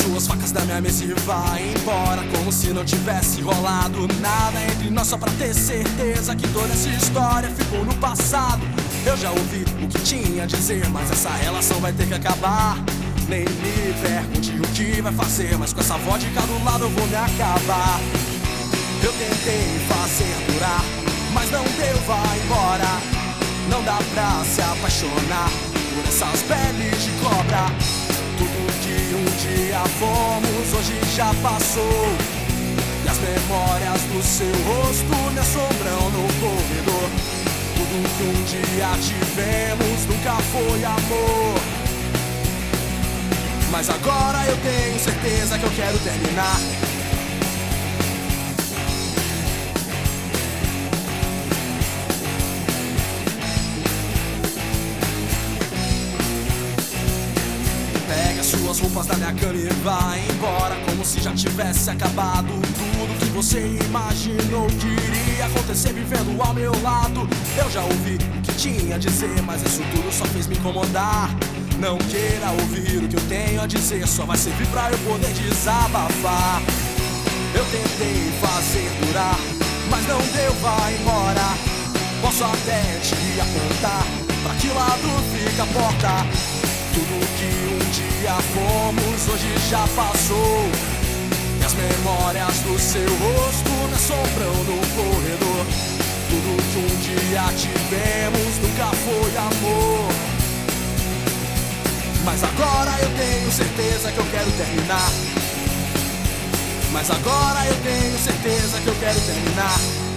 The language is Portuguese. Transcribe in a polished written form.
suas facas da minha mesa e vai embora, como se não tivesse rolado nada entre nós, só pra ter certeza que toda essa história ficou no passado. Eu já ouvi o que tinha a dizer, mas essa relação vai ter que acabar. Nem me pergunte o que vai fazer, mas com essa vodka do lado eu vou me acabar. Eu tentei fazer durar, mas não deu, vai embora. Não dá pra se apaixonar por essas peles de cobra. Tudo que um dia fomos, hoje já passou. E as memórias do seu rosto me assombram no corredor. Tudo que um dia tivemos nunca foi amor. Mas agora eu tenho certeza que eu quero terminar. Pega suas roupas da minha cama e vai embora, como se já tivesse acabado tudo que você imaginou que iria acontecer vivendo ao meu lado. Eu já ouvi o que tinha a dizer, mas isso tudo só fez me incomodar. Não queira ouvir o que eu tenho a dizer, só vai servir pra eu poder desabafar. Eu tentei fazer durar, mas não deu, vai embora. Posso até te apontar pra que lado fica a porta. Tudo que um dia fomos, hoje já passou. E as memórias do seu rosto me assombram no corredor. Tudo que um dia tivemos nunca foi amor. Mas agora eu tenho certeza que eu quero terminar. Mas agora eu tenho certeza que eu quero terminar.